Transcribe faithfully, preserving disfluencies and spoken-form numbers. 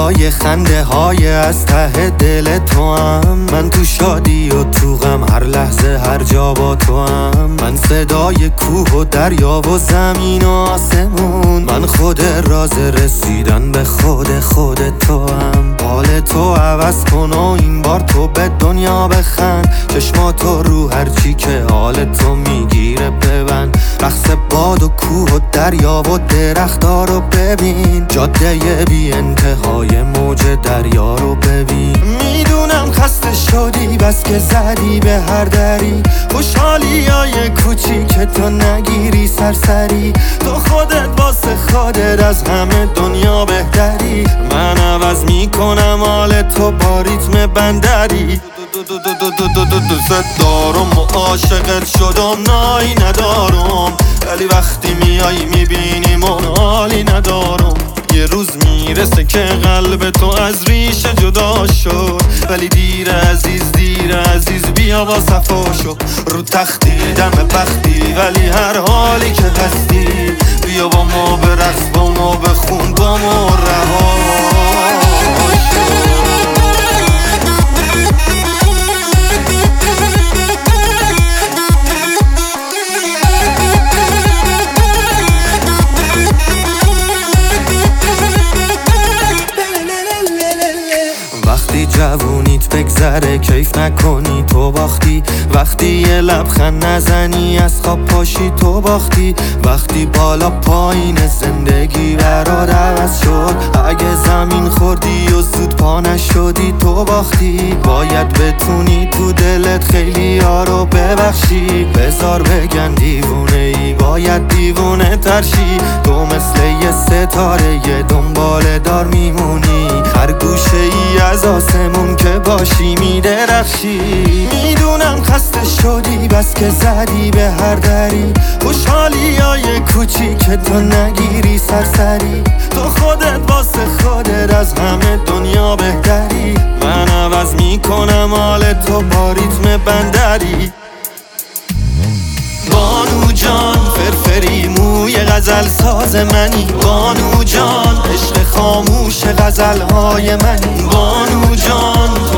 صدای خنده های از ته دل تو هم. من تو شادی و تو غم، هر لحظه هر جا با تو هم. من صدای کوه و دریا و زمین و آسمون. من خود راز رسیدن به خود خود تو هم. حال تو عوض کن و این بار تو به دنیا بخند. چشماتو رو هرچی که حال تو میگیره ببند. رقص باد و کوه و دریا و درخت‌ها رو ببین. جاده بی انتهای موج دریا رو ببین. میدونم خسته شدی بس که زدی به هر دری. خوشحالی های کوچیک تو نگیری سرسری. تو خودت واسه خودت از همه دنیا بهتری. من عوض میکنم حال تو با ریتم بندری. دوست دارم و عاشقت شدم، نایی ندارم. ولی وقتی میای میبینیم و حالی ندارم. یه روز میرسه که قلب تو از ریشه جدا شد. ولی دیر عزیز دیر عزیز بیا با صفا شو. رو تختی دم بختی ولی هر حالی که هستی. بیا با ما برقص با ما بخون با ما رها وقتی جوونیت بگذره کیف نکنی تو باختی. وقتی یه لبخند نزنی از خواب پاشی تو باختی. وقتی بالا پایین زندگی برات عوض شد. اگه زمین خوردی و زود پا نشدی تو باختی. باید بتونی تو دلت خیلی ها رو ببخشی. بذار بگن دیوونه ای باید دیوونه ترشی. تو مثل یه ستاره یه دنباله دار میمونی. هر گوشه ای از آسمون که باشی میدرخشی. میدونم خسته شدی بس که زدی به هر دری. خوشحالی های کوچیک تو نگیری سرسری. تو خودت واسه خودت از همه دنیا بهتری. من عوض میکنم حال تو با ریتم بندری. بانو جان فرفری موی غزل ساز منی. بانو جان عشق خاموش غزل های منی. بانو جان